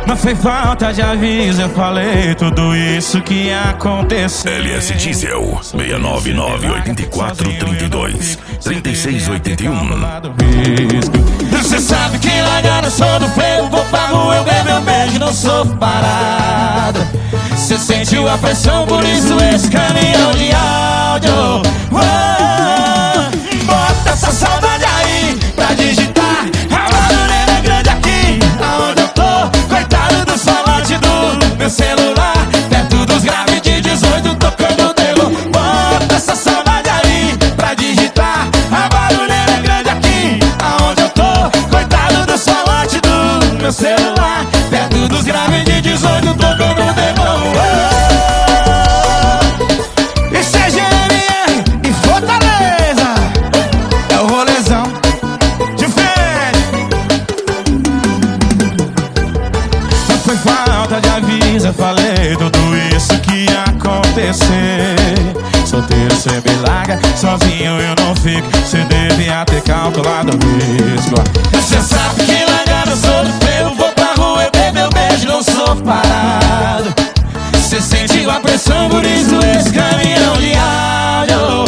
Não foi falta de aviso, eu falei tudo isso que ia acontecer. LS Diesel 699-84-32-3681. Você sabe que largar eu sou do freio, vou pra rua, eu bebo, eu beijo, não sou parado. Você sentiu a pressão, por isso esse caminhão de áudio. Bota essa saudade aí pra digitar. A barulheira é grande aqui, aonde eu tô. Coitado do falante do meu celular, perto dos graves de 18, tocando terror. Bota essa saudade aí pra digitar. A barulheira é grande aqui, aonde eu tô. Coitado do falante do meu celular, perto dos graves de 18, tocando terror. Foi falta de aviso, eu falei tudo isso que ia acontecer. Solteiro cê me larga, sozinho eu não fico. Cê devia ter calculado o risco. Cê sabe que largar eu sou do freio, vou pra rua, eu bebo, eu beijo, não sou parado. Cê sentiu a pressão, por isso esse caminhão de áudio.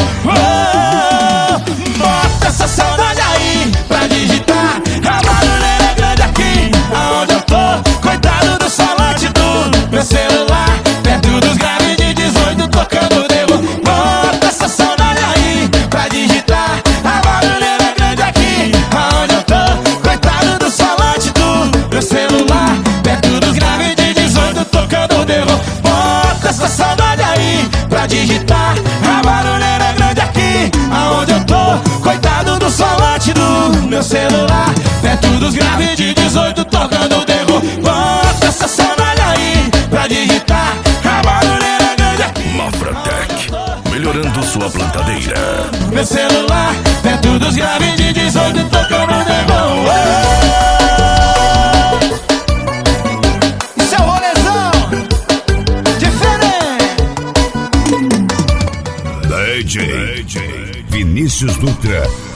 Bota essa saudade aí pra digitar. A barulheira é grande aqui, aonde eu tô. Coitado do falante do meu celular, perto dos graves de 18, tocando terror. Bota essa saudade aí pra digitar. A barulheira é grande aqui, aonde eu tô. Coitado do falante do meu celular, perto dos graves de 18, tocando terror. Bota essa saudade aí pra digitar. A barulheira é grande aqui, aonde eu tô. Coitado do falante do meu celular, perto dos graves de 18, tocando terror. Bota essa saudade aí pra digitar. A barulheira é grande aqui. Mafratec, melhorando sua plantadeira. Meu celular, perto dos graves de 18, tocando terror. Isso é o rolezão diferente. DJ Vinícius Dutra.